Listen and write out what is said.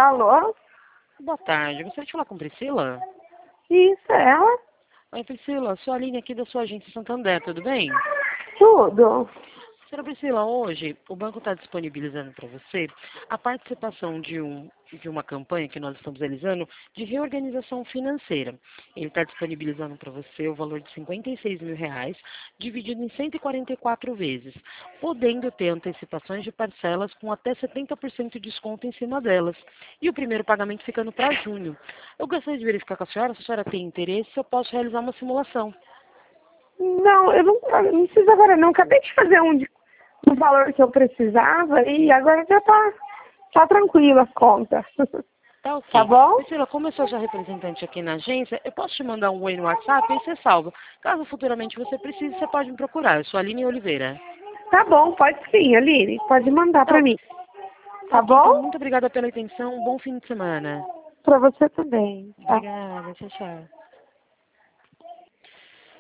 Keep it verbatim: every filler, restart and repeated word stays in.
Alô? Boa tarde, eu gostaria de falar com Priscila. Isso, é ela? Oi, Priscila, sou a Aline aqui da sua agência Santander, tudo bem? Tudo. Senhora Priscila, hoje o banco está disponibilizando para você a participação de, um, de uma campanha que nós estamos realizando de reorganização financeira. Ele está disponibilizando para você o valor de cinquenta e seis mil reais, dividido em cento e quarenta e quatro vezes, podendo ter antecipações de parcelas com até setenta por cento de desconto em cima delas. E o primeiro pagamento ficando para junho. Eu gostaria de verificar com a senhora, se a senhora tem interesse, se eu posso realizar uma simulação. Não, eu não, eu não preciso agora não. Acabei de fazer um de, do valor que eu precisava e agora já tá, tá tranquila a conta. Tá ok. Tá bom? Priscila, como eu sou sua representante aqui na agência, eu posso te mandar um oi no WhatsApp e você salva. Caso futuramente você precise, você pode me procurar. Eu sou a Aline Oliveira. Tá bom, pode sim, Aline. Pode mandar Tá, pra ok. mim. Tá Tá ok, então bom? muito obrigada pela atenção. Um bom fim de semana. Pra você também. Tá. Obrigada. Tchau, tchau.